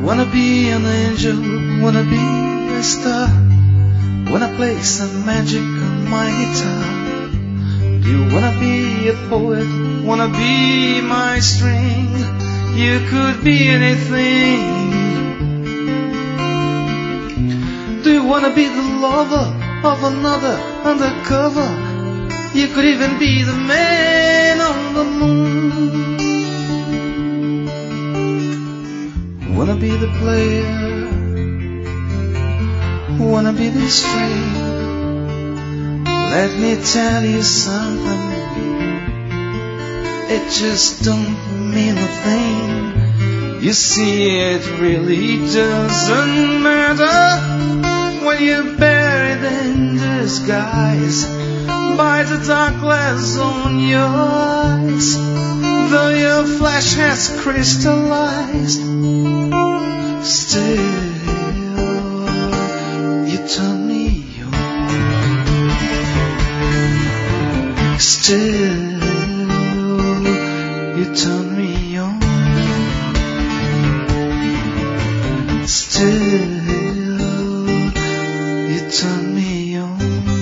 Wanna be an angel, wanna be a star, wanna play some magic on my guitar. Do you wanna be a poet, wanna be my string? You could be anything. Do you wanna be the lover of another undercover? You could even be the man on the moon. Wanna be the player, wanna be the string. Let me tell you something, it just don't mean a thing. You see, it really doesn't matter when you're buried in disguise by the dark glass on your eyes. Though your flesh has crystallized, still you turn me on. Still you turn me on. Still you turn me on.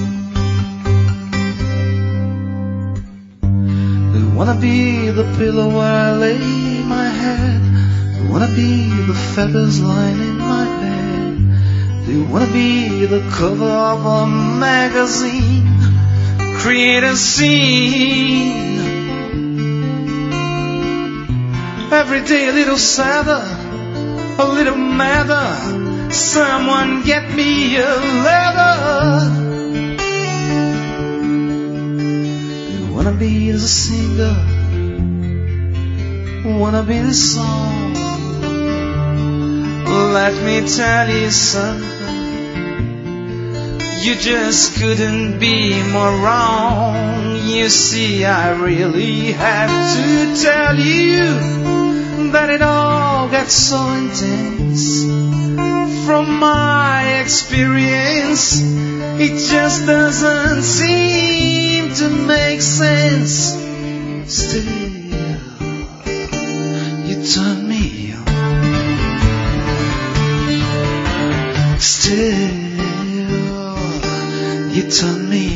Do you wanna be the pillow where I lay my head? Do you wanna be the feathers lining my bed? Do you wanna be the cover of a magazine? Create a scene. Every day a little sadder, a little madder. Someone get me a letter. Do you wanna be the singer? Wanna be the song? Let me tell you something, you just couldn't be more wrong. You see, I really have to tell you that it all gets so intense. From my experience, it just doesn't seem to make sense. Still, you turn me on. Still, you turn me